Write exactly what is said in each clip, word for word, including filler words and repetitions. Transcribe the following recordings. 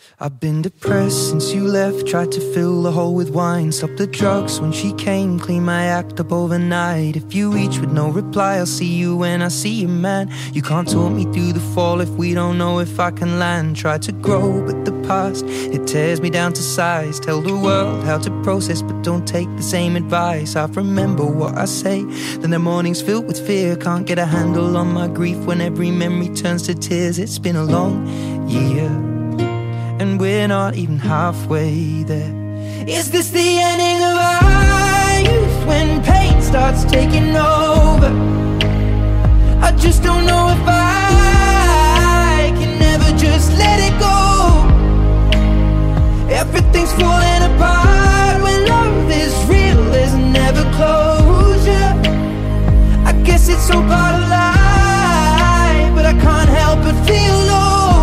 I've been depressed since you left, tried to fill the hole with wine. Stopped the drugs when she came, clean my act up overnight. If you reach with no reply, I'll see you when I see you, man. You can't talk me through the fall if we don't know if I can land. Try to grow, but the past, it tears me down to size. Tell the world how to process, but don't take the same advice. I remember what I say, then the morning's filled with fear. Can't get a handle on my grief when every memory turns to tears. It's been a long year, and we're not even halfway there. Is this the ending of our youth, when pain starts taking over? I just don't know if I can ever just let it go. Everything's falling apart when love is real, there's never closure. I guess it's all part of life, but I can't help but feel low.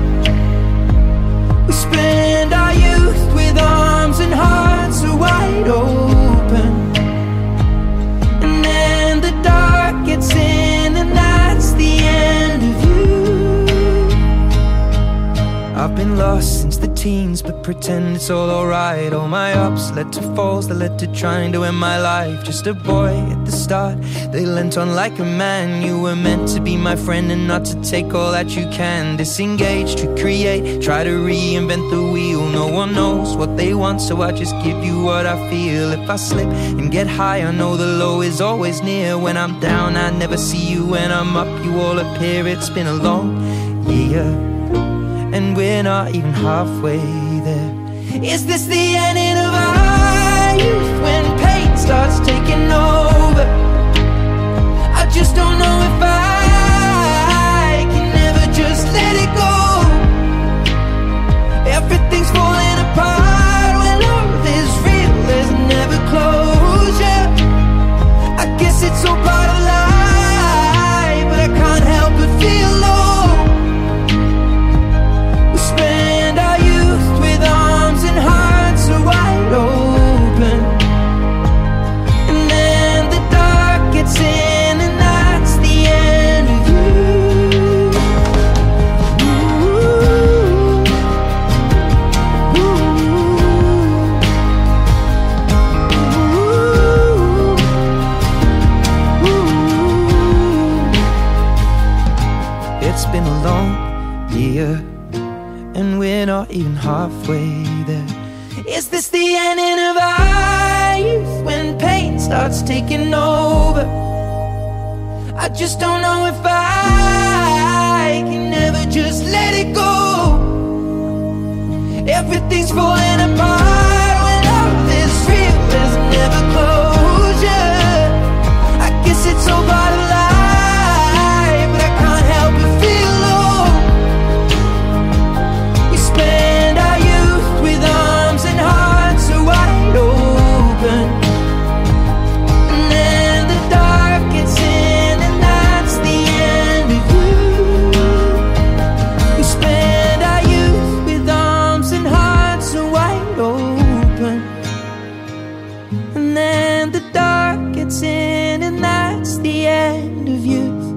We spend our youth with arms and hearts so wide open, and then the dark gets in, and that's the end of you. I've been lost since the teens, but pretend it's all alright. All my ups led to falls that led to trying to end my life. Just a boy at the start, they lent on like a man. You were meant to be my friend and not to take all that you can. Disengage to create, try to reinvent the wheel. No one knows what they want, so I just give you what I feel. If I slip and get high, I know the low is always near. When I'm down, I never see you. When I'm up, you all appear. It's been a long year, and we're not even halfway there. Is this the ending of our youth, when pain starts taking over? I just don't know if I can ever just let it go. Everything's falling apart when love is real, there's never closure. I guess it's all part of life, but I can't help but feel low. Wide open, and then the dark gets in, and that's the end of you. Ooh. Ooh. Ooh. It's been a long year, and we're not even halfway there. Is this the ending of our youth, when pain starts taking over? I just don't know if I can ever just let it go. Everything's falling apart when love is real, there's never closure. I guess it's all part of life, but I can't help but feel low. We spend our youth with arms and hearts so wide open, and then the dark gets in, and that's the end of you. We spend our youth with arms and hearts so wide open, and then the dark gets in, and that's the end of you.